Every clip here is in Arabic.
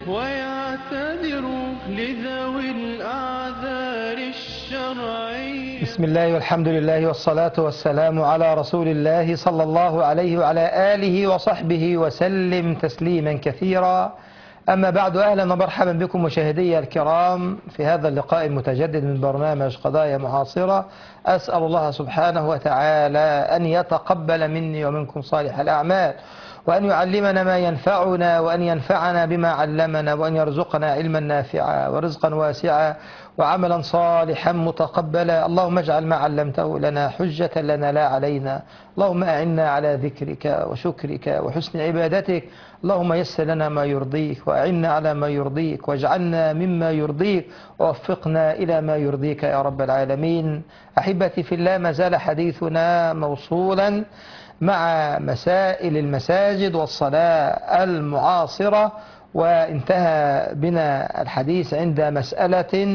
ويعتذر لذوي الأعذار الشرعية. بسم الله والحمد لله والصلاة والسلام على رسول الله صلى الله عليه وعلى آله وصحبه وسلم تسليما كثيرا. أما بعد، أهلا ومرحبا بكم مشاهدي الكرام في هذا اللقاء المتجدد من برنامج قضايا معاصرة. أسأل الله سبحانه وتعالى أن يتقبل مني ومنكم صالح الأعمال، وأن يعلمنا ما ينفعنا، وأن ينفعنا بما علمنا، وأن يرزقنا علما نافعا ورزقا واسعا وعملا صالحا متقبلا. اللهم اجعل ما علمته لنا حجة لنا لا علينا. اللهم أعنا على ذكرك وشكرك وحسن عبادتك. اللهم يسر لنا ما يرضيك وأعنا على ما يرضيك، واجعلنا مما يرضيك، ووفقنا إلى ما يرضيك يا رب العالمين. أحبتي في الله، ما زال حديثنا موصولا مع مسائل المساجد والصلاة المعاصرة، وانتهى بنا الحديث عند مسألة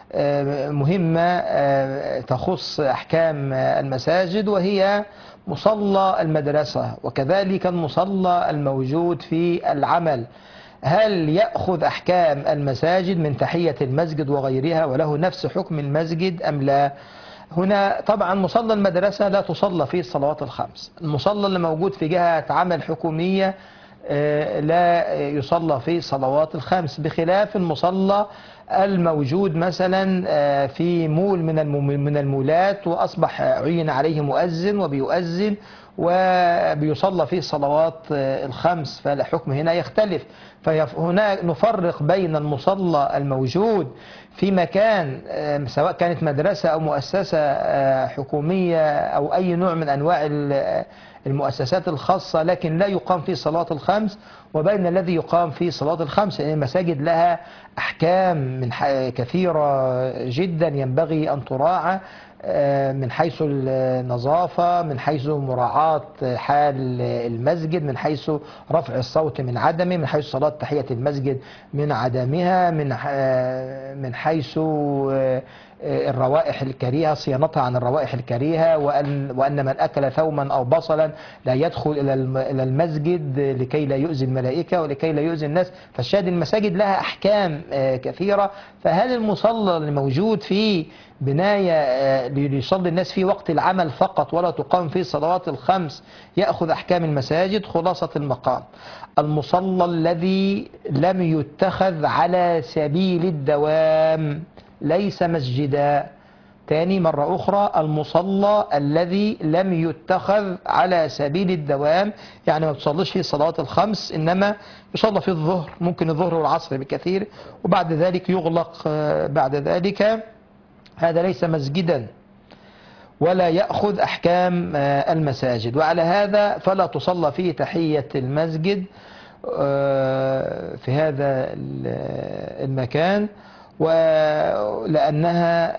مهمة تخص أحكام المساجد، وهي مصلى المدرسة وكذلك المصلى الموجود في العمل. هل يأخذ أحكام المساجد من تحية المسجد وغيرها وله نفس حكم المسجد أم لا؟ هنا طبعا مصلى المدرسة لا تصلى فيه الصلوات الخمس. المصلى اللي موجود في جهة عمل حكومية لا يصلى فيه الصلوات الخمس، بخلاف المصلى الموجود مثلا في مول من المولات وأصبح عين عليه مؤذن وبيؤذن وبيصلى فيه الصلوات الخمس، فالحكم هنا يختلف. فهنا نفرق بين المصلى الموجود في مكان سواء كانت مدرسة أو مؤسسة حكومية أو أي نوع من أنواع المؤسسات الخاصة لكن لا يقام فيه صلاة الخمس، وبين الذي يقام فيه صلاة الخمس. يعني المساجد لها أحكام كثيرة جدا ينبغي أن تراعى، من حيث النظافة، من حيث مراعاة حال المسجد، من حيث رفع الصوت من عدمه، من حيث صلاة تحية المسجد من عدمها، من حيث الروائح الكريهة، صيانتها عن الروائح الكريهة، وأن من أكل ثوما أو بصلا لا يدخل إلى المسجد لكي لا يؤذي الملائكة ولكي لا يؤذي الناس. فالشاهد المساجد لها أحكام كثيرة. فهل المصلى الموجود فيه بناية ليصلي الناس في وقت العمل فقط ولا تقام فيه الصلوات الخمس يأخذ أحكام المساجد؟ خلاصة المقام: المصلى الذي لم يتخذ على سبيل الدوام ليس مسجدا. تاني مرة أخرى: المصلى الذي لم يتخذ على سبيل الدوام، يعني ما تصليش فيه الصلوات الخمس، إنما يصلى فيه الظهر، ممكن الظهر والعصر بكثير، وبعد ذلك يغلق بعد ذلك، هذا ليس مسجدا ولا يأخذ أحكام المساجد. وعلى هذا فلا تصلى فيه تحية المسجد في هذا المكان، ولأنها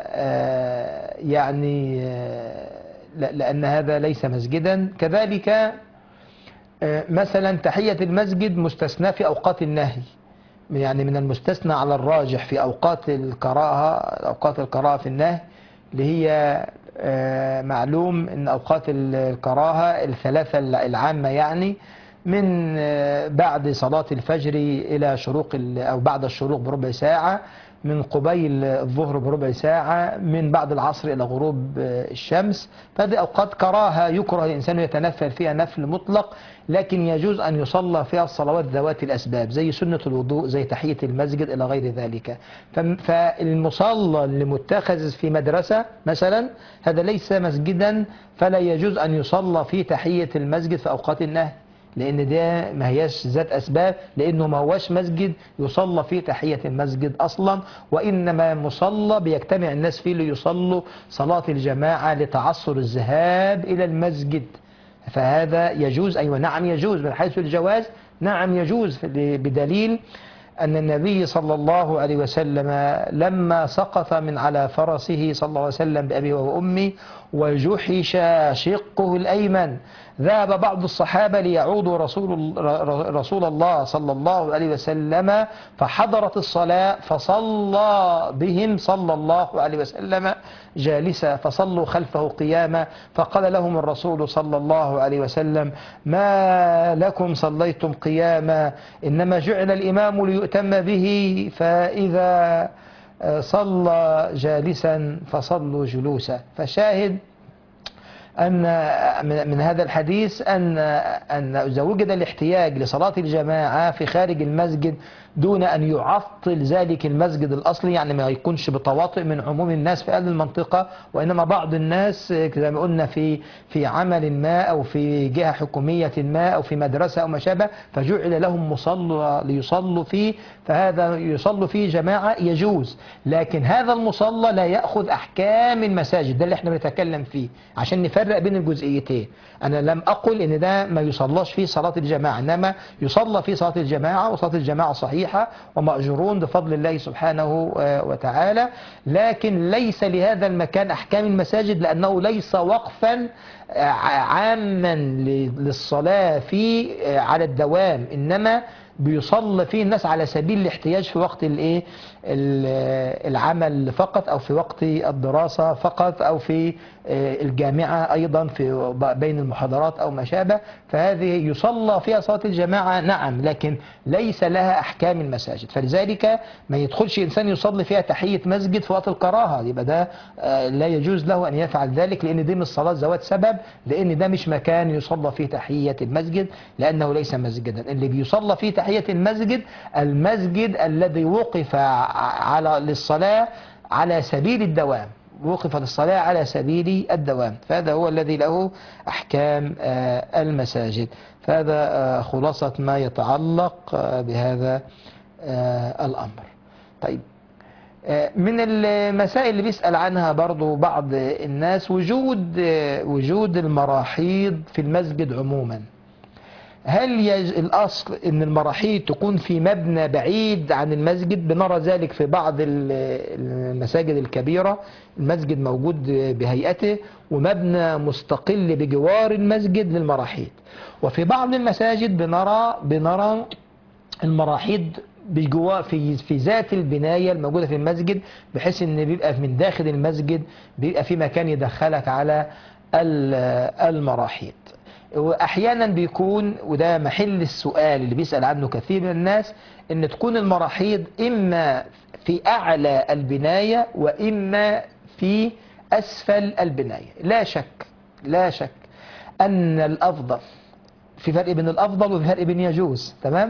لأن هذا ليس مسجدا. كذلك مثلا تحية المسجد مستثنى في أوقات النهي، يعني من المستثنى على الراجح في أوقات الكراهة في النهي، اللي هي معلوم أن أوقات الكراهة الثلاثة العامة، يعني من بعد صلاة الفجر إلى شروق أو بعد الشروق بربع ساعة، من قبيل الظهر بربع ساعة، من بعد العصر إلى غروب الشمس. فهذه أوقات كراهة يكره الإنسان يتنفل فيها نفل مطلق، لكن يجوز أن يصلى فيها الصلوات ذوات الأسباب زي سنة الوضوء، زي تحية المسجد إلى غير ذلك. فالمصلى اللي متخذ في مدرسة مثلا هذا ليس مسجدا، فلا يجوز أن يصلى في تحية المسجد في أوقات النهي، لأن ده ما هياش ذات أسباب، لأنه ما هوش مسجد يصلى فيه تحية المسجد أصلا، وإنما مصلى بيجتمع الناس فيه ليصلوا صلاة الجماعة لتعصر الذهاب إلى المسجد. فهذا يجوز، أيوة نعم يجوز، من حيث الجواز نعم يجوز، بدليل أن النبي صلى الله عليه وسلم لما سقط من على فرسه صلى الله عليه وسلم بأبيه وأمه وجحش شقه الأيمن، ذهب بعض الصحابة ليعودوا رسول الله صلى الله عليه وسلم، فحضرت الصلاة فصلى بهم صلى الله عليه وسلم جالسا، فصلوا خلفه قياما، فقال لهم الرسول صلى الله عليه وسلم: ما لكم صليتم قياما؟ إنما جعل الإمام ليؤتم به، فإذا صلى جالسا فصلوا جلوسا. فشاهد أن من هذا الحديث أن إذا وجد الاحتياج لصلاة الجماعة في خارج المسجد دون أن يعطل ذلك المسجد الأصلي، يعني ما يكونش بتواطؤ من عموم الناس في هذه المنطقة، وإنما بعض الناس زي ما قلنا في عمل ما أو في جهة حكومية ما أو في مدرسة أو ما شابه، فجعل لهم مصلى ليصلوا فيه، فهذا يصلوا فيه جماعة يجوز. لكن هذا المصلى لا يأخذ أحكام المساجد، ده اللي احنا بنتكلم فيه عشان نفرق بين الجزئيتين. أنا لم أقل إن ده ما يصلاش فيه صلاة الجماعة، إنما يصلى فيه صلاة الجماعة، وصلاة الجماعة صحيحة ومأجورون بفضل الله سبحانه وتعالى. لكن ليس لهذا المكان أحكام المساجد، لأنه ليس وقفا عاما للصلاة فيه على الدوام، إنما بيصلى فيه الناس على سبيل الاحتياج في وقت العمل فقط، أو في وقت الدراسة فقط، أو في الجامعة أيضا في بين المحاضرات أو ما شابه. فهذه يصلى فيها صلاة الجماعة نعم، لكن ليس لها أحكام المساجد. فلذلك ما يدخلش إنسان يصلي فيها تحية مسجد في وقت الكراهة، يبقى ده لا يجوز له أن يفعل ذلك، لأن دي مش صلاة ذوات سبب، لأن ده مش مكان يصلى فيه تحية المسجد، لأنه ليس مسجدا. اللي بيصلى فيه تحية المسجد المسجد الذي وقف للصلاة على سبيل الدوام، وقف للصلاة على سبيل الدوام، فهذا هو الذي له أحكام المساجد. فهذا خلاصة ما يتعلق بهذا الأمر. طيب، من المسائل اللي بيسأل عنها برضو بعض الناس وجود المراحيض في المسجد عموما. هل الأصل أن المراحيض تكون في مبنى بعيد عن المسجد؟ بنرى ذلك في بعض المساجد الكبيرة، المسجد موجود بهيئته ومبنى مستقل بجوار المسجد للمراحيض. وفي بعض المساجد بنرى المراحيض بجوار في ذات البناية الموجودة في المسجد، بحيث أن بيبقى من داخل المسجد بيبقى في مكان يدخلك على المراحيض. وأحيانا بيكون، وده محل السؤال اللي بيسأل عنه كثير من الناس، ان تكون المراحيض إما في أعلى البناية وإما في أسفل البناية. لا شك أن الأفضل، في فرق بين الأفضل وفي فرق بين يجوز، تمام؟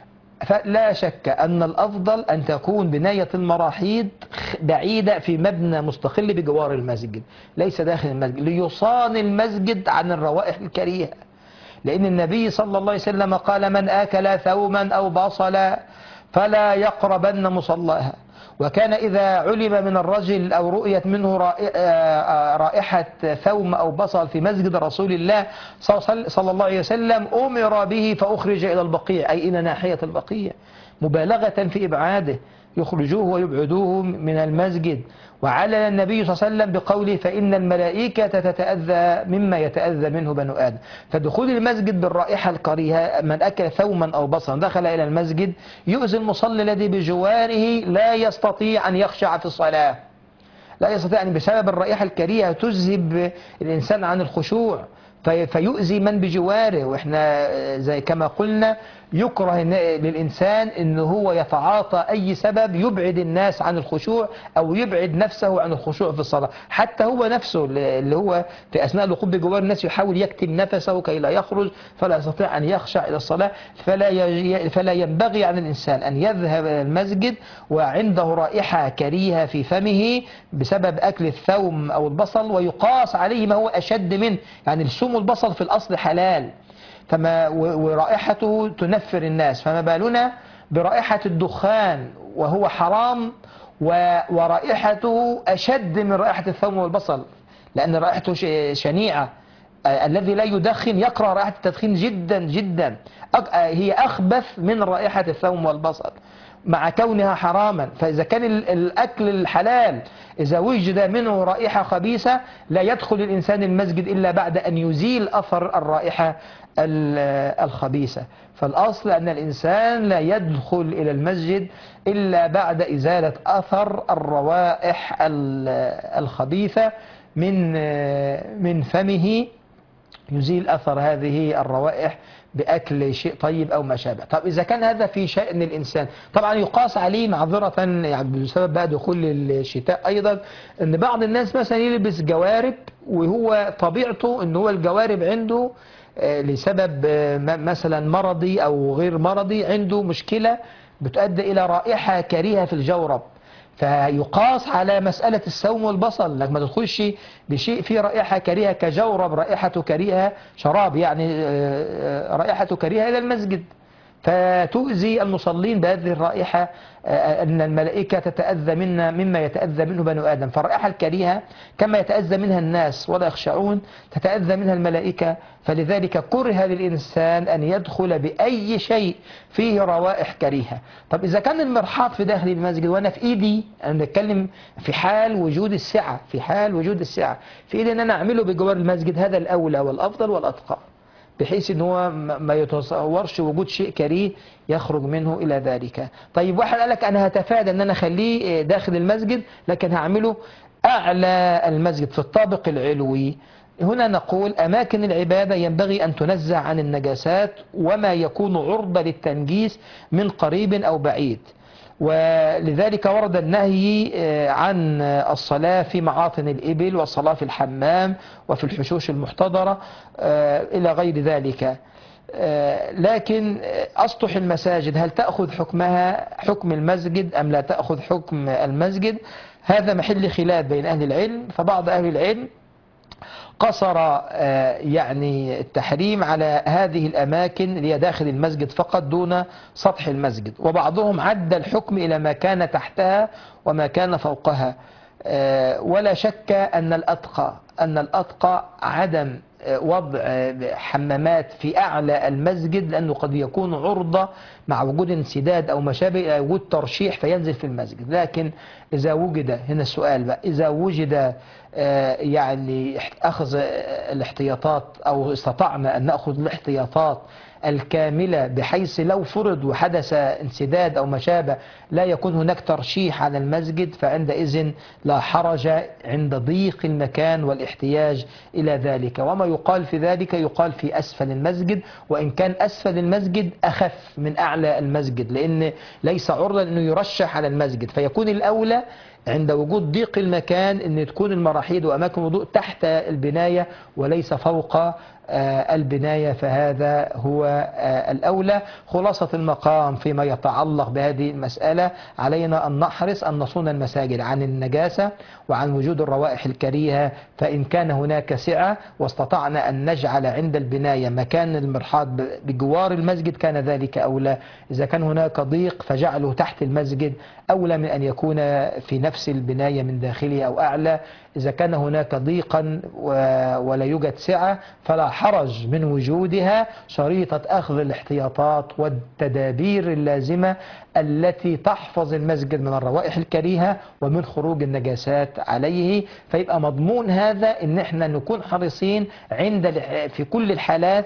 فلا شك أن الأفضل أن تكون بناية المراحيض بعيدة في مبنى مستقل بجوار المسجد، ليس داخل المسجد، ليصان المسجد عن الروائح الكريهة. لأن النبي صلى الله عليه وسلم قال: من آكل ثوما أو بصلا فلا يقربن مصلاها. وكان إذا علم من الرجل أو رؤيت منه رائحة ثوم أو بصل في مسجد رسول الله صلى الله عليه وسلم أمر به فأخرج إلى البقيع، أي إلى ناحية البقيع، مبالغة في إبعاده، يخرجوه ويبعدوه من المسجد. وعلل النبي صلى الله عليه وسلم بقوله: فإن الملائكة تتأذى مما يتأذى منه بنو آدم. فدخول المسجد بالرائحة الكريهة، من أكل ثوما أو بصلا دخل إلى المسجد يؤذي المصلي الذي بجواره، لا يستطيع أن يخشع في الصلاة، لا يستطيع أن بسبب الرائحة الكريهة تذهب الإنسان عن الخشوع فيؤذي من بجواره. وإحنا زي كما قلنا يكره للإنسان أنه هو يتعاطى أي سبب يبعد الناس عن الخشوع أو يبعد نفسه عن الخشوع في الصلاة. حتى هو نفسه اللي هو في أثناء الوقوف بجوار الناس يحاول يكتم نفسه كي لا يخرج، فلا يستطيع أن يخشع إلى الصلاة. فلا ينبغي عن الإنسان أن يذهب إلى المسجد وعنده رائحة كريهة في فمه بسبب أكل الثوم أو البصل، ويقاس عليه ما هو أشد منه. يعني الثوم والبصل في الأصل حلال، ورائحته تنفر الناس، فما بالنا برائحة الدخان وهو حرام ورائحته أشد من رائحة الثوم والبصل، لأن رائحته شنيعة. الذي لا يدخن يكره رائحة التدخين جدا جدا، هي أخبث من رائحة الثوم والبصل مع كونها حراما. فإذا كان الأكل الحلال إذا وجد منه رائحة خبيثة لا يدخل الإنسان المسجد إلا بعد أن يزيل أثر الرائحة الخبيثة. فالأصل أن الإنسان لا يدخل إلى المسجد إلا بعد إزالة أثر الروائح الخبيثة من فمه يزيل أثر هذه الروائح بأكل شيء طيب أو ما شابه. طب إذا كان هذا في شأن الإنسان، طبعا يقاس عليه معذرة يعني بسبب بقى دخول الشتاء أيضا، أن بعض الناس مثلا يلبس جوارب وهو طبيعته أن هو الجوارب عنده لسبب مثلا مرضي أو غير مرضي، عنده مشكلة بتؤدي إلى رائحة كريهة في الجورب، فيقاس على مسألة السوم والبصل، لك ما تدخلش بشيء فيه رائحة كريهة كجورب، رائحة كريهة شراب يعني رائحة كريهة إلى المسجد، فتؤذي المصلين بهذه الرائحة، أن الملائكة تتأذى منا مما يتأذى منه بنو آدم، فالرائحة الكريهة كما يتأذى منها الناس ولا يخشعون تتأذى منها الملائكة، فلذلك كره للإنسان أن يدخل بأي شيء فيه روائح كريهة. طب إذا كان المرحاض في داخل المسجد وأنا في إيدي، أنا نتكلم في حال وجود السعة، في حال وجود السعة في إيدي أن أنا أعمله بجوار المسجد، هذا الأولى والأفضل والأتقى، بحيث ان هو ما يتصورش وجود شيء كريه يخرج منه الى ذلك. طيب واحد قال لك انا هتفادى ان انا اخليه داخل المسجد، لكن هعمله اعلى المسجد في الطابق العلوي. هنا نقول اماكن العبادة ينبغي ان تنزه عن النجاسات وما يكون عرضة للتنجيس من قريب او بعيد، ولذلك ورد النهي عن الصلاة في معاطن الإبل والصلاة في الحمام وفي الحشوش المحتضرة إلى غير ذلك. لكن أسطح المساجد هل تأخذ حكمها حكم المسجد أم لا تأخذ حكم المسجد؟ هذا محل خلاف بين أهل العلم، فبعض أهل العلم قصر يعني التحريم على هذه الأماكن اللي هي داخل المسجد فقط دون سطح المسجد، وبعضهم عد الحكم إلى ما كان تحتها وما كان فوقها. ولا شك أن الأتقى عدم وضع حمامات في أعلى المسجد، لأنه قد يكون عرضة مع وجود انسداد أو ما شابه وجود ترشيح فينزل في المسجد. لكن إذا وجد، هنا السؤال بقى، إذا وجد يعني أخذ الاحتياطات أو استطعنا أن نأخذ الاحتياطات الكاملة بحيث لو فرض وحدث انسداد أو ما شابه لا يكون هناك ترشيح على المسجد، فعندئذ لا حرج عند ضيق المكان والاحتياج إلى ذلك. وما يقال في ذلك يقال في أسفل المسجد، وإن كان أسفل المسجد أخف من أعلى المسجد، لأن ليس عرضا أنه يرشح على المسجد، فيكون الأولى عند وجود ضيق المكان أن تكون المراحيض وأماكن الوضوء تحت البناية وليس فوق البناية، فهذا هو الأولى. خلاصة المقام فيما يتعلق بهذه المسألة، علينا أن نحرص أن نصون المساجد عن النجاسة وعن وجود الروائح الكريهة، فإن كان هناك سعة واستطعنا أن نجعل عند البناية مكان المرحاض بجوار المسجد كان ذلك أولى. إذا كان هناك ضيق فجعله تحت المسجد أولى من أن يكون في نفس البناية من داخله أو أعلى. إذا كان هناك ضيقا ولا يوجد سعة فلا حرج من وجودها، شريطة أخذ الاحتياطات والتدابير اللازمة التي تحفظ المسجد من الروائح الكريهة ومن خروج النجاسات عليه. فيبقى مضمون هذا إن احنا نكون حريصين في كل الحالات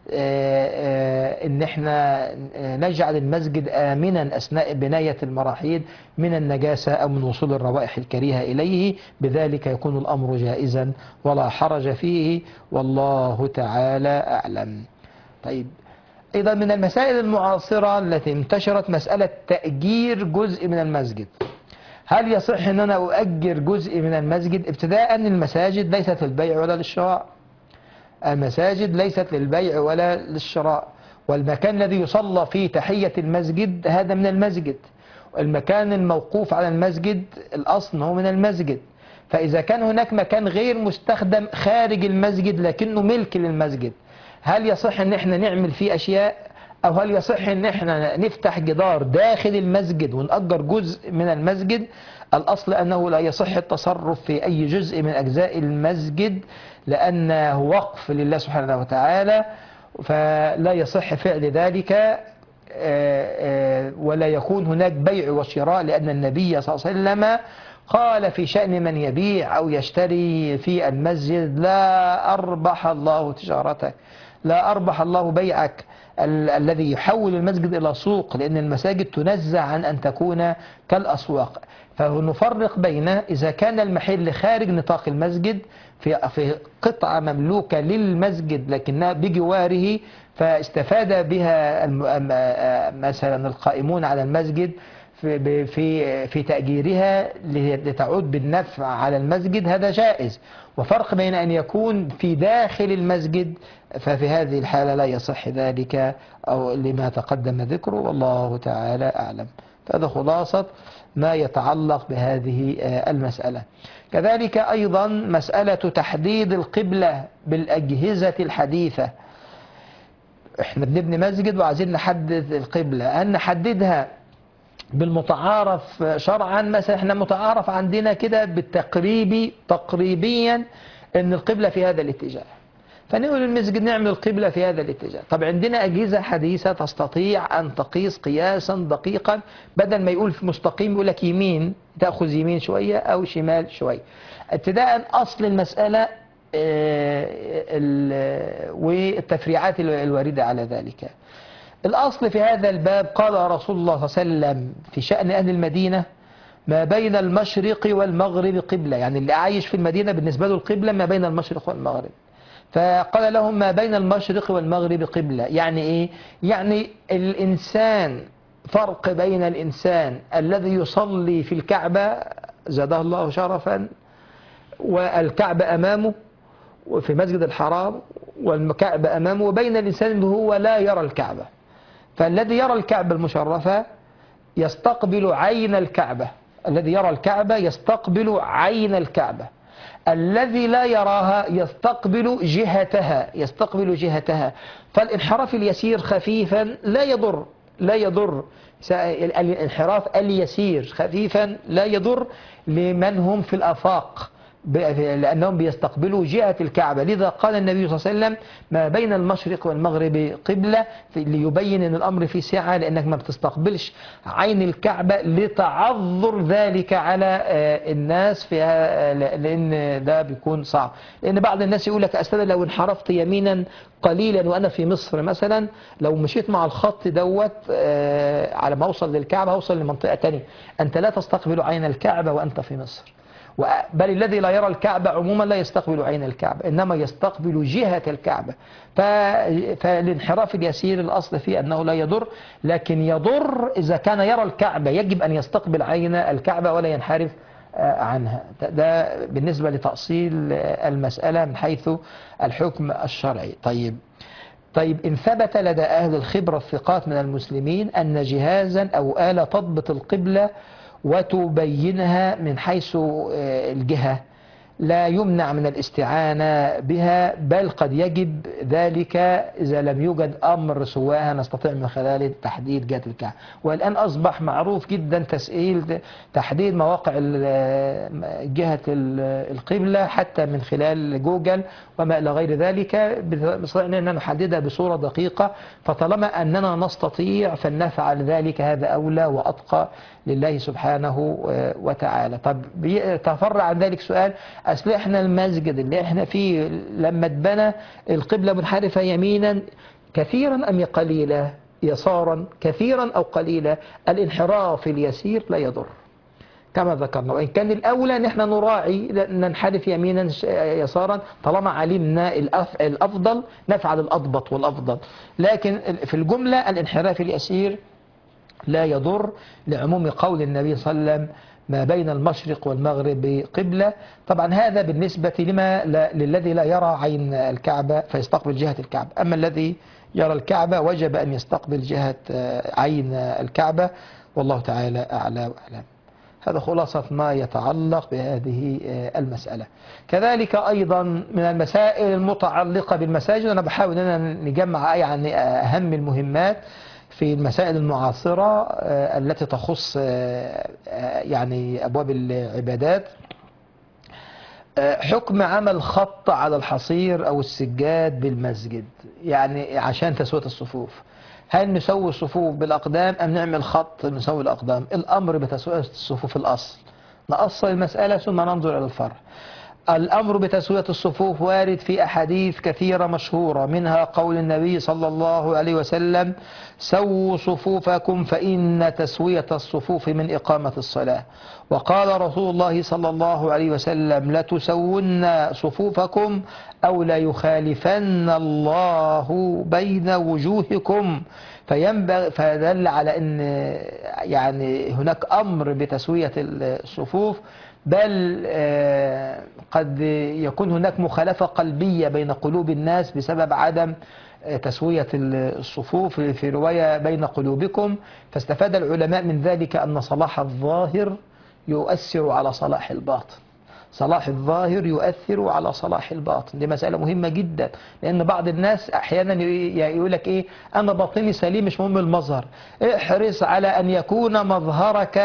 ان احنا نجعل المسجد آمنا أثناء بناية المراحيض من النجاسة أو من وصول الروائح الكريهة إليه، بذلك يكون الأمر جائزا ولا حرج فيه، والله تعالى أعلم. طيب، أيضا من المسائل المعاصرة التي انتشرت مسألة تأجير جزء من المسجد. هل يصح أن أنا أؤجر جزء من المسجد؟ ابتداء المساجد ليست للبيع ولا للشراء، المساجد ليست للبيع ولا للشراء، والمكان الذي يصلى فيه تحية المسجد هذا من المسجد، والمكان الموقوف على المسجد الأصل هو من المسجد. فإذا كان هناك مكان غير مستخدم خارج المسجد لكنه ملك للمسجد، هل يصح ان احنا نعمل فيه أشياء، أو هل يصح ان احنا نفتح جدار داخل المسجد ونأجر جزء من المسجد؟ الأصل أنه لا يصح التصرف في أي جزء من أجزاء المسجد لأنه وقف لله سبحانه وتعالى، فلا يصح فعل ذلك ولا يكون هناك بيع وشراء، لأن النبي صلى الله عليه وسلم قال في شأن من يبيع أو يشتري في المسجد: لا أربح الله تجارتك، لا أربح الله بيعك الذي يحول المسجد إلى سوق، لأن المساجد تنزع عن أن تكون كالأسواق. فنفرق بين إذا كان المحل خارج نطاق المسجد في قطعة مملوكة للمسجد لكنها بجواره، فاستفاد بها مثلا القائمون على المسجد في تأجيرها لتعود بالنفع على المسجد، هذا جائز. وفرق بين أن يكون في داخل المسجد، ففي هذه الحالة لا يصح ذلك أو لما تقدم ذكره، والله تعالى أعلم. فهذا خلاصة ما يتعلق بهذه المسألة. كذلك أيضا مسألة تحديد القبلة بالأجهزة الحديثة. احنا بنبني مسجد وعايزين نحدد القبلة، هل نحددها بالمتعارف شرعا؟ مثلا احنا متعارف عندنا كده تقريبيا ان القبلة في هذا الاتجاه، فنقول المسجد نعمل القبلة في هذا الاتجاه. طب عندنا أجهزة حديثة تستطيع أن تقيس قياسا دقيقا، بدل ما يقول في مستقيم يقول لك يمين، تأخذ يمين شوية أو شمال شوية. ابتداء أصل المسألة والتفريعات الواردة على ذلك. الأصل في هذا الباب قال رسول الله صلى الله عليه وسلم في شأن أهل المدينة: ما بين المشرق والمغرب قبلة. يعني اللي عايش في المدينة بالنسبة له القبلة ما بين المشرق والمغرب. فقال لهم: ما بين المشرق والمغرب قبلة. يعني إيه؟ يعني الإنسان، فرق بين الإنسان الذي يصلي في الكعبة زاده الله شرفا والكعبة أمامه وفي مسجد الحرام والكعبة أمامه، وبين الإنسان اللي هو لا يرى الكعبة. فالذي يرى الكعبة المشرفة يستقبل عين الكعبة، الذي يرى الكعبة يستقبل عين الكعبة. الذي لا يراها يستقبل جهتها. فالانحراف اليسير خفيفا لا يضر الانحراف اليسير خفيفا لا يضر لمن هم في الآفاق، لأنهم بيستقبلوا جهة الكعبة. لذا قال النبي صلى الله عليه وسلم: ما بين المشرق والمغرب قبلة، ليبين أن الأمر فيه سعة، لأنك ما بتستقبلش عين الكعبة لتعذر ذلك على الناس فيها، لأن ده بيكون صعب. لأن بعض الناس يقول لك: أستاذ لو انحرفت يمينا قليلا وأنا في مصر مثلا، لو مشيت مع الخط دوت على ما أوصل للكعبة هوصل لمنطقة تانية. أنت لا تستقبل عين الكعبة وأنت في مصر، بل الذي لا يرى الكعبة عموما لا يستقبل عين الكعبة، إنما يستقبل جهة الكعبة. فالانحراف اليسير الأصل فيه أنه لا يضر، لكن يضر إذا كان يرى الكعبة، يجب أن يستقبل عين الكعبة ولا ينحرف عنها. ده بالنسبة لتأصيل المسألة من حيث الحكم الشرعي. طيب إن ثبت لدى أهل الخبرة الثقات من المسلمين أن جهازا أو آلة تضبط القبلة وتبينها من حيث الجهة لا يمنع من الاستعانة بها، بل قد يجب ذلك إذا لم يوجد أمر سواها نستطيع من خلاله تحديد جهة الكعبة. والآن أصبح معروف جدا تحديد مواقع جهة القبلة حتى من خلال جوجل وما إلى غير ذلك، بنستطيع أن نحددها بصورة دقيقة. فطالما أننا نستطيع فلنفعل ذلك، هذا أولى وأتقى لله سبحانه وتعالى. طب تفرع عن ذلك سؤال: أصل احنا المسجد اللي احنا فيه لما اتبنى القبلة منحرفة يمينا كثيرا أم قليلا، يسارا كثيرا أو قليلا؟ الانحراف اليسير لا يضر كما ذكرنا، وإن كان الأولى نحن نراعي ننحرف يمينا يسارا طالما علمنا الأفضل نفعل الأضبط والأفضل. لكن في الجملة الانحراف اليسير لا يضر، لعموم قول النبي صلى الله عليه وسلم: ما بين المشرق والمغرب قبلة. طبعا هذا بالنسبة للذي لا يرى عين الكعبة فيستقبل جهة الكعبة، أما الذي يرى الكعبة وجب أن يستقبل جهة عين الكعبة، والله تعالى أعلى وأعلم. هذا خلاصة ما يتعلق بهذه المسألة. كذلك أيضا من المسائل المتعلقة بالمساجد، أنا بحاول أن نجمع يعني أهم المهمات في المسائل المعاصرة التي تخص يعني أبواب العبادات. حكم عمل خط على الحصير أو السجاد بالمسجد، يعني عشان تسوية الصفوف. هل نسوي الصفوف بالأقدام أم نعمل خط نسوي الأقدام؟ الأمر بتسوية الصفوف الأصل، نأصل المسألة ثم ننظر إلى الفرع. الأمر بتسوية الصفوف وارد في أحاديث كثيرة مشهورة، منها قول النبي صلى الله عليه وسلم: سووا صفوفكم فإن تسوية الصفوف من إقامة الصلاة. وقال رسول الله صلى الله عليه وسلم: لتسون صفوفكم أو ليخالفن الله بين وجوهكم. فدل على أن يعني هناك أمر بتسوية الصفوف، بل قد يكون هناك مخالفة قلبية بين قلوب الناس بسبب عدم تسوية الصفوف، في رواية بين قلوبكم. فاستفاد العلماء من ذلك أن صلاح الظاهر يؤثر على صلاح الباطن. صلاح الظاهر يؤثر على صلاح الباطن، دي مسألة مهمة جدا، لأن بعض الناس أحيانا يقول لك إيه: أنا باطني سليم مش مهم المظهر. احرص على أن يكون مظهرك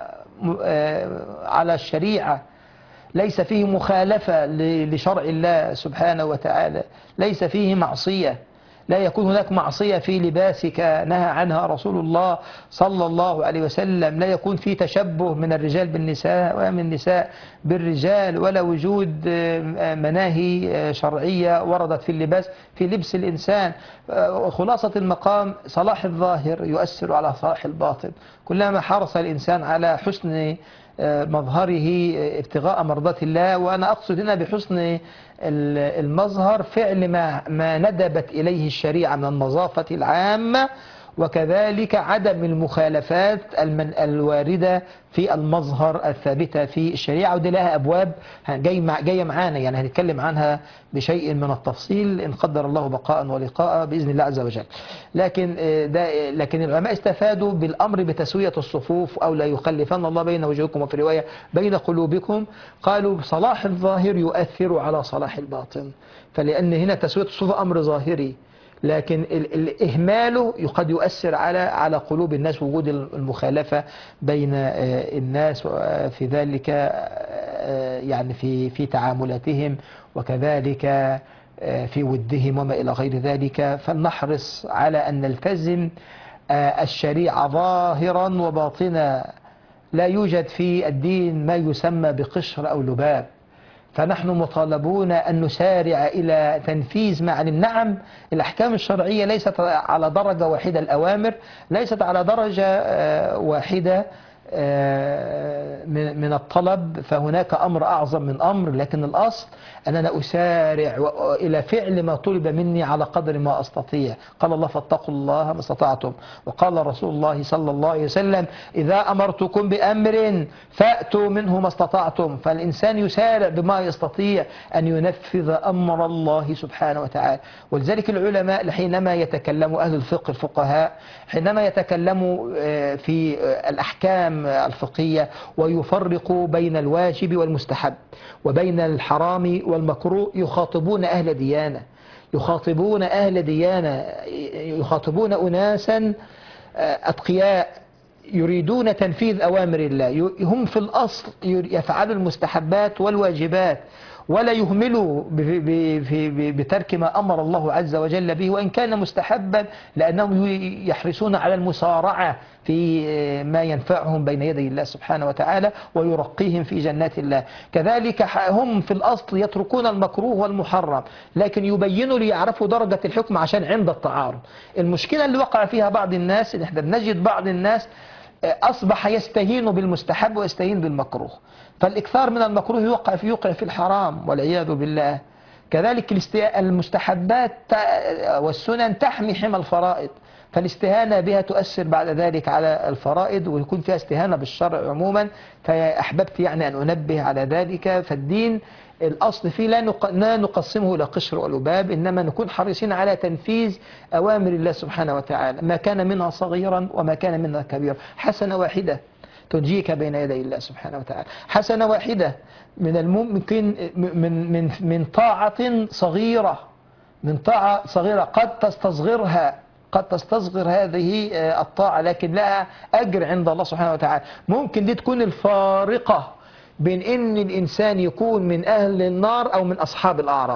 على الشريعة، ليس فيه مخالفة لشرع الله سبحانه وتعالى، ليس فيه معصية، لا يكون هناك معصية في لباسك نهى عنها رسول الله صلى الله عليه وسلم، لا يكون في تشبه من الرجال بالنساء ومن النساء بالرجال، ولا وجود مناهي شرعية وردت في اللباس في لبس الإنسان. خلاصة المقام: صلاح الظاهر يؤثر على صلاح الباطن. كلما حرص الإنسان على حسن مظهره ابتغاء مرضات الله، وأنا أقصد هنا بحسن المظهر فعل ما ندبت إليه الشريعة من النظافة العامة، وكذلك عدم المخالفات الواردة في المظهر الثابتة في الشريعة. ودي لها أبواب جاية معانا، يعني هنتكلم عنها بشيء من التفصيل إن قدر الله بقاء ولقاء بإذن الله عز وجل. لكن العلماء استفادوا بالأمر بتسوية الصفوف أو لا يخلفن الله بين وجوهكم، وفي رواية بين قلوبكم. قالوا صلاح الظاهر يؤثر على صلاح الباطن، فلأن هنا تسوية الصفوف أمر ظاهري، لكن إهماله قد يؤثر على قلوب الناس، وجود المخالفة بين الناس في ذلك، يعني في تعاملاتهم، وكذلك في ودهم وما إلى غير ذلك. فلنحرص على أن نلتزم الشريعة ظاهرا وباطنا. لا يوجد في الدين ما يسمى بقشر أو لباب، فنحن مطالبون أن نسارع إلى تنفيذ معاني. نعم، الأحكام الشرعية ليست على درجة واحدة، الأوامر ليست على درجة واحدة من الطلب، فهناك أمر أعظم من أمر، لكن الأصل أننا أسارع إلى فعل ما طلب مني على قدر ما أستطيع. قال الله: فاتقوا الله ما استطعتم. وقال رسول الله صلى الله عليه وسلم: إذا أمرتكم بأمر فأتوا منه ما استطعتم. فالإنسان يسارع بما يستطيع أن ينفذ أمر الله سبحانه وتعالى. ولذلك العلماء حينما يتكلموا، أهل الفقه الفقهاء حينما يتكلموا في الأحكام الفقهية ويفرقوا بين الواجب والمستحب وبين الحرام والمكروه، يخاطبون أهل ديانة، يخاطبون أناسا أتقياء يريدون تنفيذ أوامر الله. هم في الأصل يفعلوا المستحبات والواجبات، ولا يهملوا بترك ما أمر الله عز وجل به وإن كان مستحبا، لأنهم يحرصون على المسارعة في ما ينفعهم بين يدي الله سبحانه وتعالى ويرقيهم في جنات الله. كذلك هم في الأصل يتركون المكروه والمحرم، لكن يبينوا ليعرفوا درجة الحكم عشان عند التعارض. المشكلة اللي وقع فيها بعض الناس إن احنا بنجد بعض الناس أصبح يستهين بالمستحب ويستهين بالمكروه، فالإكثار من المكروه يوقع في الحرام والعياذ بالله. كذلك المستحبات والسنن تحمي حمى الفرائض، فالاستهانة بها تؤثر بعد ذلك على الفرائض، ويكون فيها استهانة بالشرع عموما. فأحببت يعني أن أنبه على ذلك. فالدين الأصل فيه لا نقسمه إلى قشر ولباب، إنما نكون حريصين على تنفيذ أوامر الله سبحانه وتعالى، ما كان منها صغيرا وما كان منها كبيرا. حسنة واحدة تنجيك بين يدي الله سبحانه وتعالى، حسنة واحدة من الممكن من طاعة صغيرة، قد تستصغر هذه الطاعة، لكن لها أجر عند الله سبحانه وتعالى. ممكن دي تكون الفارقة بين إن الإنسان يكون من أهل النار أو من أصحاب الأعراف.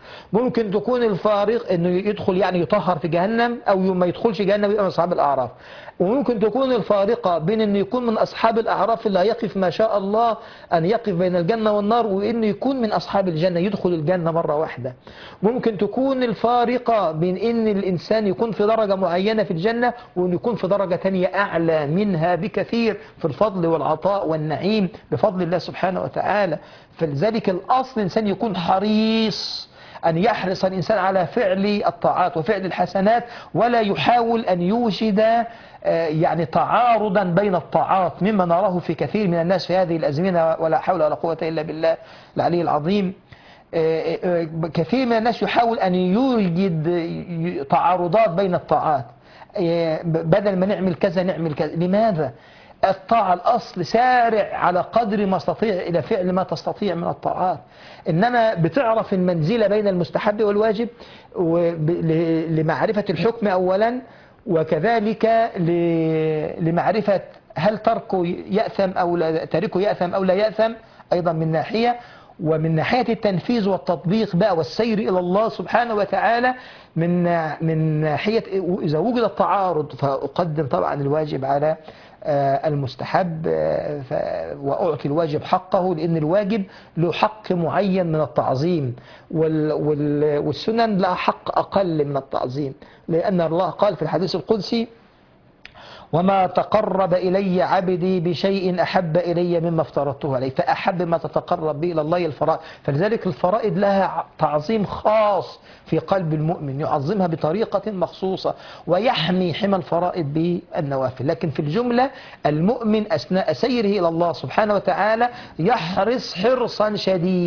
ممكن تكون الفارق انه يدخل يعني يطهر في جهنم، او ما يدخلش جهنم يبقى من اصحاب الاعراف. وممكن تكون الفارقة بين انه يكون من اصحاب الاعراف اللي هيقف ما شاء الله ان يقف بين الجنة والنار، وانه يكون من اصحاب الجنة يدخل الجنة مرة واحدة. ممكن تكون الفارقة بين ان الانسان يكون في درجة معينة في الجنة، وانه يكون في درجة تانية اعلى منها بكثير في الفضل والعطاء والنعيم بفضل الله سبحانه وتعالى. فلذلك الاصل الانسان يكون حريص، أن يحرص الإنسان على فعل الطاعات وفعل الحسنات، ولا يحاول أن يوجد يعني تعارضا بين الطاعات، مما نراه في كثير من الناس في هذه الأزمنة، ولا حول ولا قوة إلا بالله العلي العظيم. كثير من الناس يحاول أن يوجد تعارضات بين الطاعات، بدل ما نعمل كذا نعمل كذا. لماذا؟ الطاعة الأصل سارع على قدر ما استطيع إلى فعل ما تستطيع من الطاعات، إنما بتعرف المنزلة بين المستحب والواجب لمعرفة الحكم أولا، وكذلك لمعرفة هل تركه يأثم أو لا، تاركه يأثم أو لا يأثم أيضا من ناحية، ومن ناحية التنفيذ والتطبيق بقى والسير إلى الله سبحانه وتعالى من ناحية إذا وجد التعارض فأقدم طبعا الواجب على المستحب، وأعطي الواجب حقه، لأن الواجب له حق معين من التعظيم، والسنن لها حق أقل من التعظيم، لأن الله قال في الحديث القدسي: وما تقرب إلي عبدي بشيء أحب إلي مما افترضته عليه. فأحب ما تتقرب به إلى الله الفرائض، فلذلك الفرائض لها تعظيم خاص في قلب المؤمن، يعظمها بطريقة مخصوصة، ويحمي حمى الفرائض بالنوافل. لكن في الجملة المؤمن أثناء سيره إلى الله سبحانه وتعالى يحرص حرصا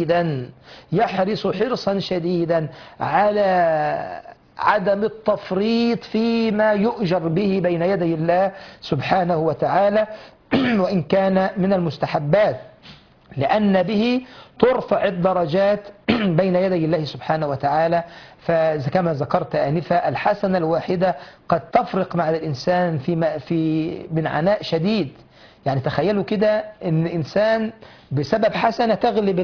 شديدا على عدم التفريط فيما يؤجر به بين يدي الله سبحانه وتعالى وإن كان من المستحبات، لأن به ترفع الدرجات بين يدي الله سبحانه وتعالى. فكما ذكرت آنفا، الحسنة الواحدة قد تفرق مع الإنسان من عناء شديد. يعني تخيلوا كده إن إنسان بسبب حسنة تغلب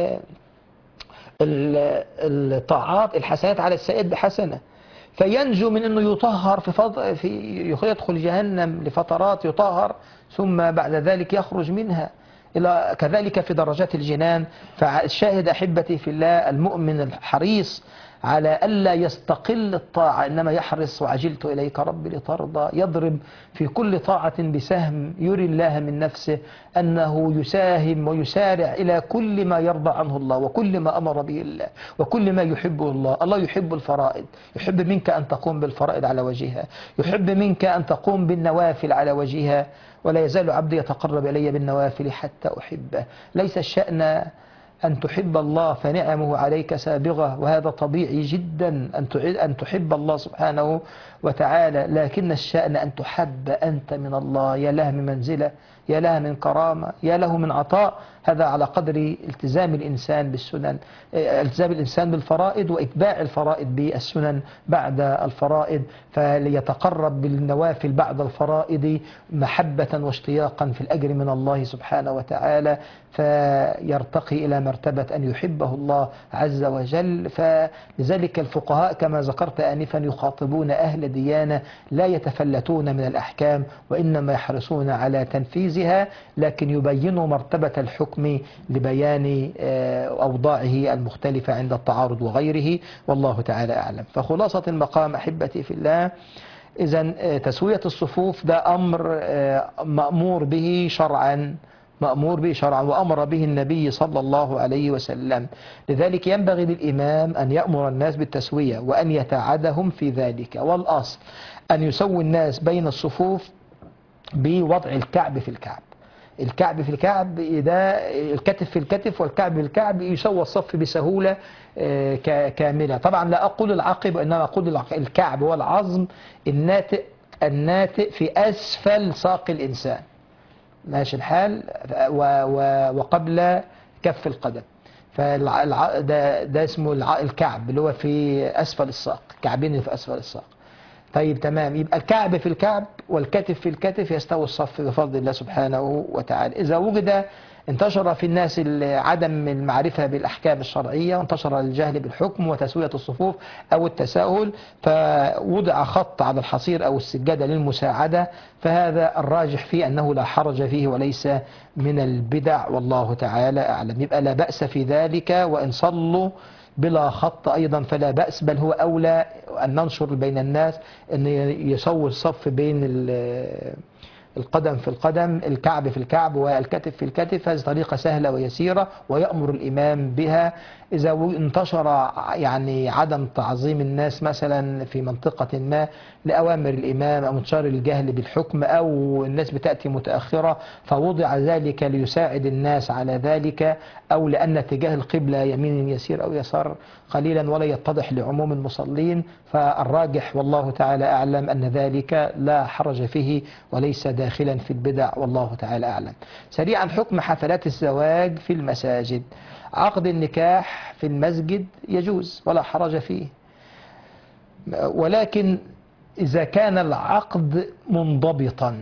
الطاعات الحسنات على السيئات بحسنة، فينجو من أنه يطهر يدخل جهنم لفترات يطهر، ثم بعد ذلك يخرج منها. إلى كذلك في درجات الجنان. فالشاهد أحبتي في الله، المؤمن الحريص على ألا يستقل الطاعة، إنما يحرص: وعجلت إليك ربي لترضى. يضرب في كل طاعة بسهم، يري الله من نفسه أنه يساهم ويسارع إلى كل ما يرضى عنه الله، وكل ما أمر به الله، وكل ما يحبه الله. الله يحب الفرائض، يحب منك أن تقوم بالفرائض على وجهها، يحب منك أن تقوم بالنوافل على وجهها. ولا يزال عبدي يتقرب إلي بالنوافل حتى أحبه. ليس الشأن أن تحب الله فنعمه عليك سابغة، وهذا طبيعي جدا أن تحب الله سبحانه وتعالى، لكن الشأن أن تحب أنت من الله. يا له من منزلة، يا له من كرامة، يا له من عطاء. هذا على قدر التزام الإنسان بالسنن، التزام الإنسان بالفرائض وإتباع الفرائض بالسنن بعد الفرائض، فليتقرب بالنوافل بعد الفرائض محبة واشتياقا في الأجر من الله سبحانه وتعالى، فيرتقي إلى مرتبة أن يحبه الله عز وجل. فلذلك الفقهاء كما ذكرت آنفا يخاطبون أهل ديانة لا يتفلتون من الأحكام، وإنما يحرصون على تنفيذها، لكن يبينوا مرتبة الحكم لبيان أوضاعه المختلفة عند التعارض وغيره، والله تعالى أعلم. فخلاصة المقام أحبتي في الله، إذن تسوية الصفوف ده أمر مأمور به شرعا، وأمر به النبي صلى الله عليه وسلم. لذلك ينبغي للإمام أن يأمر الناس بالتسوية وأن يتعدهم في ذلك. والأصل أن يسوي الناس بين الصفوف بوضع الكعب في الكعب. الكعب في الكعب، ده الكتف في الكتف والكعب في الكعب، يسوى الصف بسهولة كاملة. طبعا لا أقول العقب، وإنما أقول الكعب والعظم الناتئ في أسفل ساق الإنسان، ماشي الحال، وقبل كف القدم. ده اسمه الكعب اللي هو في أسفل الساق، كعبين في أسفل الساق. طيب تمام، يبقى الكعب في الكعب والكتف في الكتف يستوي الصف بفضل الله سبحانه وتعالى. إذا وجد انتشر في الناس عدم المعرفة بالأحكام الشرعية، وانتشر الجهل بالحكم وتسوية الصفوف أو التساهل، فوضع خط على الحصير أو السجادة للمساعدة، فهذا الراجح فيه أنه لا حرج فيه وليس من البدع، والله تعالى أعلم. يبقى لا بأس في ذلك، وإن صلوا بلا خط أيضا فلا بأس، بل هو أولى أن ننشر بين الناس أن يسوي الصف بين القدم في القدم، الكعب في الكعب والكتف في الكتف. هذه طريقة سهلة ويسيرة ويأمر الإمام بها. إذا انتشر يعني عدم تعظيم الناس مثلا في منطقة ما لأوامر الإمام، أو انتشار الجهل بالحكم، أو الناس بتأتي متأخرة فوضع ذلك ليساعد الناس على ذلك، أو لأن اتجاه القبلة يمين يسير أو يسار قليلا ولا يتضح لعموم المصلين، فالراجح والله تعالى أعلم أن ذلك لا حرج فيه وليس داخلا في البدع، والله تعالى أعلم. سريعا، حكم حفلات الزواج في المساجد. عقد النكاح في المسجد يجوز ولا حرج فيه، ولكن إذا كان العقد منضبطا،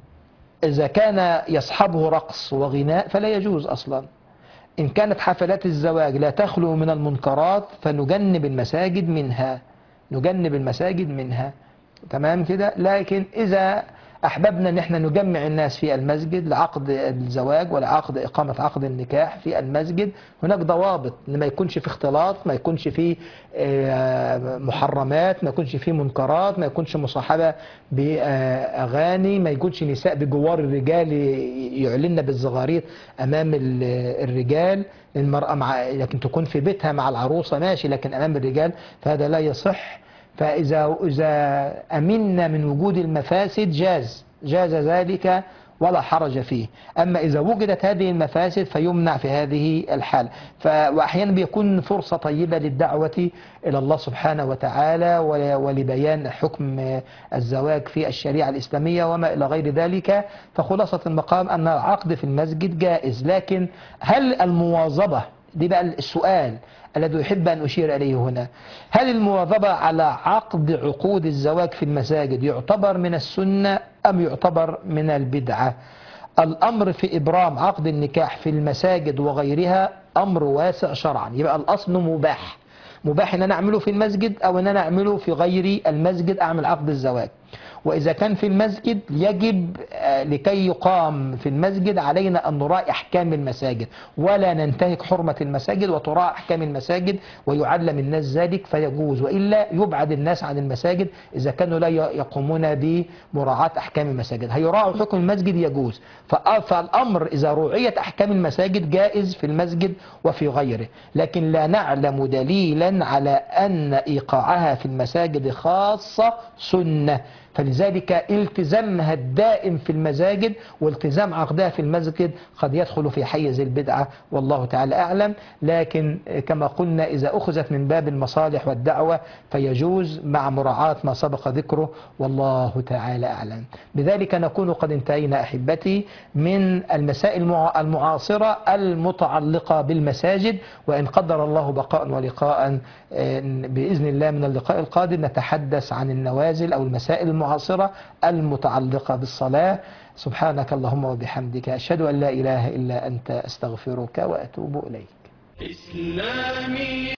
إذا كان يصحبه رقص وغناء فلا يجوز أصلا. إن كانت حفلات الزواج لا تخلو من المنكرات فنجنب المساجد منها، نجنب المساجد منها، تمام كده. لكن إذا أحببنا أن احنا نجمع الناس في المسجد لعقد الزواج ولعقد إقامة عقد النكاح في المسجد، هناك ضوابط، ما يكونش في اختلاط، ما يكونش في محرمات، ما يكونش في منكرات، ما يكونش مصاحبة بأغاني، ما يكونش نساء بجوار الرجال يعلن بالزغارير أمام الرجال. المرأة لكن تكون في بيتها مع العروسة ماشي، لكن أمام الرجال فهذا لا يصح. فإذا أمنا من وجود المفاسد جاز ذلك ولا حرج فيه. أما إذا وجدت هذه المفاسد فيمنع في هذه الحال. وأحيانا بيكون فرصة طيبة للدعوة إلى الله سبحانه وتعالى ولبيان حكم الزواج في الشريعة الإسلامية وما إلى غير ذلك. فخلاصة المقام أن العقد في المسجد جائز، لكن هل المواظبة، دي بقى السؤال الذي يحب أن أشير إليه هنا، هل المواظبة على عقد عقود الزواج في المساجد يعتبر من السنة أم يعتبر من البدعة؟ الأمر في إبرام عقد النكاح في المساجد وغيرها أمر واسع شرعا. يبقى الأصل مباح أن أنا أعمله في المسجد أو أن أنا أعمله في غير المسجد، أعمل عقد الزواج. وإذا كان في المسجد يجب لكي يقام في المسجد علينا أن نراعي أحكام المساجد، ولا ننتهك حرمة المساجد وتراعي أحكام المساجد ويعلم الناس ذلك فيجوز، وإلا يبعد الناس عن المساجد إذا كانوا لا يقومون بمراعاة أحكام المساجد. هيراعوا حكم المسجد يجوز. فالأمر إذا رعيت أحكام المساجد جائز في المسجد وفي غيره، لكن لا نعلم دليلا على أن إيقاعها في المساجد خاصة سنة. فلذلك التزامها الدائم في المساجد والتزام عقدها في المسجد قد يدخل في حيز البدعة، والله تعالى أعلم. لكن كما قلنا إذا أخذت من باب المصالح والدعوة فيجوز مع مراعاة ما سبق ذكره، والله تعالى أعلم. بذلك نكون قد انتهينا أحبتي من المسائل المعاصرة المتعلقة بالمساجد، وإن قدر الله بقاء ولقاء بإذن الله من اللقاء القادم نتحدث عن النوازل أو المسائل المعاصرة المتعلقة بالصلاة. سبحانك اللهم وبحمدك، أشهد أن لا إله إلا أنت، أستغفرك وأتوب إليك. إسلامي